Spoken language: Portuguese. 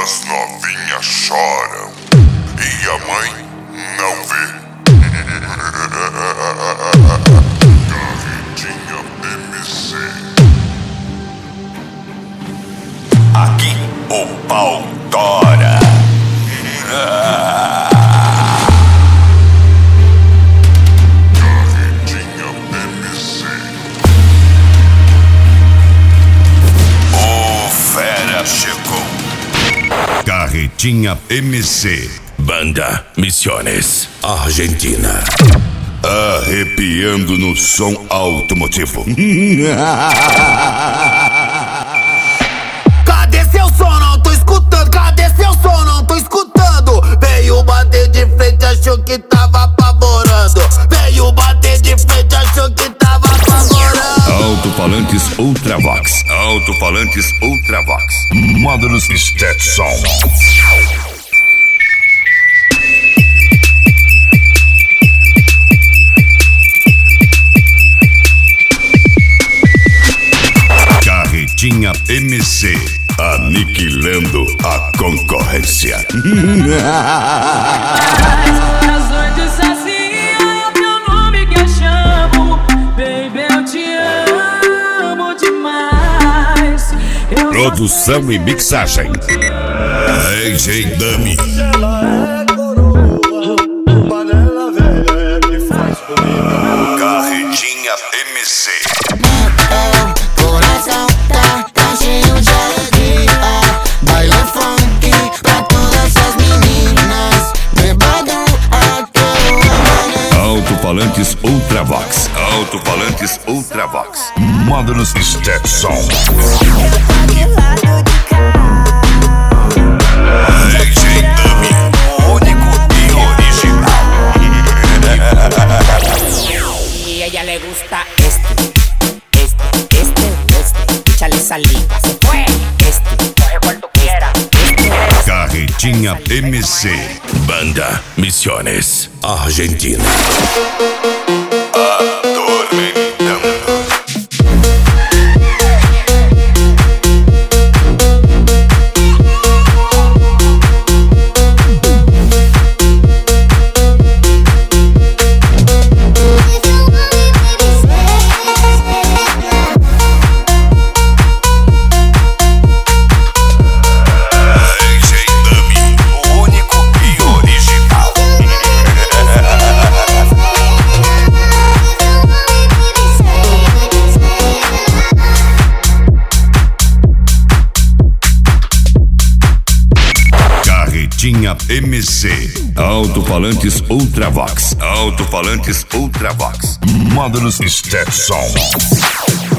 As novinhas choram e a mãe não vê. Carretinha MC. Aqui o pau tora. Carretinha MC. O fera chegou. Carretinha MC. Banda Missões, Argentina. Arrepiando no som automotivo. Cadê seu som? Não tô escutando. Cadê seu som? Não tô escutando. Veio bater de frente, achou que tava apavorando. Veio bater de frente, achou que tava apavorando. Alto-falantes Ultravox. Alto-falantes Ultravox. Módulos Stetson. Carretinha MC. Aniquilando a concorrência. As noites sacia é o teu nome que eu chamo. Baby, eu te amo demais. Produção e mixagem. DJ Dami. Carretinha MC. Coração tá cheio de alegria. Baila funk pra todas as meninas. Bebado até o amanhã. Alto-falantes Ultravox. Alto-falantes Ultravox. Módulos Stetson. DJ Dami. Único e original. Y a ella le gusta este. Échale saliva, se fue. Coge cual tu quiera. Carretinha MC. Banda Missões, Argentina. Carretinha MC. Alto-falantes Ultravox. Alto-falantes Ultravox. Módulos Stetson.